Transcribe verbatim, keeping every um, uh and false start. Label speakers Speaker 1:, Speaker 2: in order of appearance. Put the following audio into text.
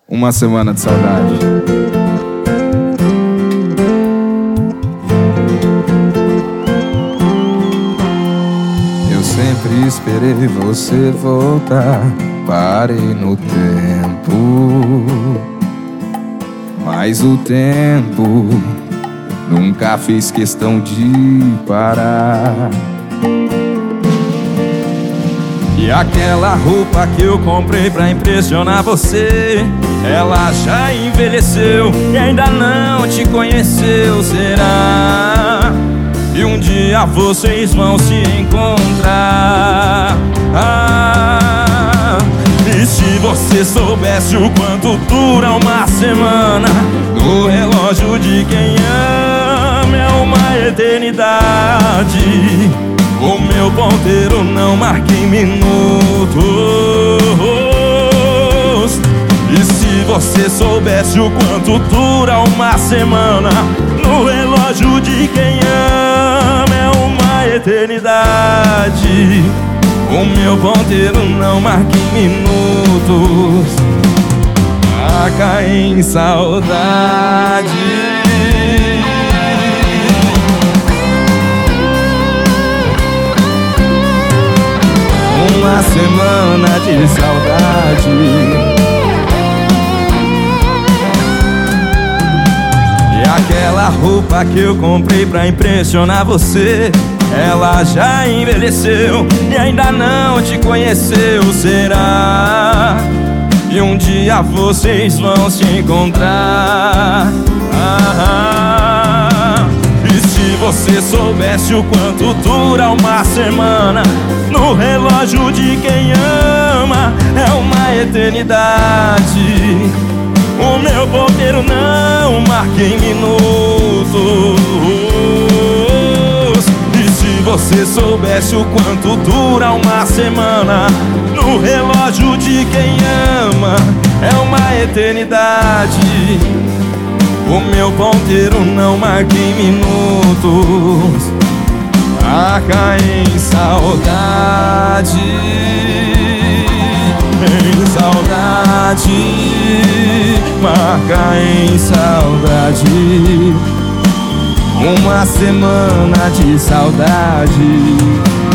Speaker 1: Uma semana de saudade. Eu sempre esperei você voltar. Parei no tempo, mas o tempo nunca fez questão de parar. E aquela roupa que eu comprei pra impressionar você, ela já envelheceu e ainda não te conheceu, será? E um dia vocês vão se encontrar. Ah, e se você soubesse o quanto dura uma semana, no relógio de quem ama é uma eternidade. O meu ponteiro não marca em minutos. E se você soubesse o quanto dura uma semana, no relógio de quem ama é uma eternidade. O meu ponteiro não marca em minutos. Marca em saudade. Uma semana de saudade. E aquela roupa que eu comprei pra impressionar você, ela já envelheceu e ainda não te conheceu, será? E um dia vocês vão se encontrar. Ah, e se você soubesse o quanto dura uma semana, no relógio de quem ama é uma eternidade. O meu ponteiro não marca em minutos. E se você soubesse o quanto dura uma semana, no relógio de quem ama é uma eternidade. O meu ponteiro não marca em minutos. Marca em saudade, em saudade, marca em saudade. Uma semana de saudade.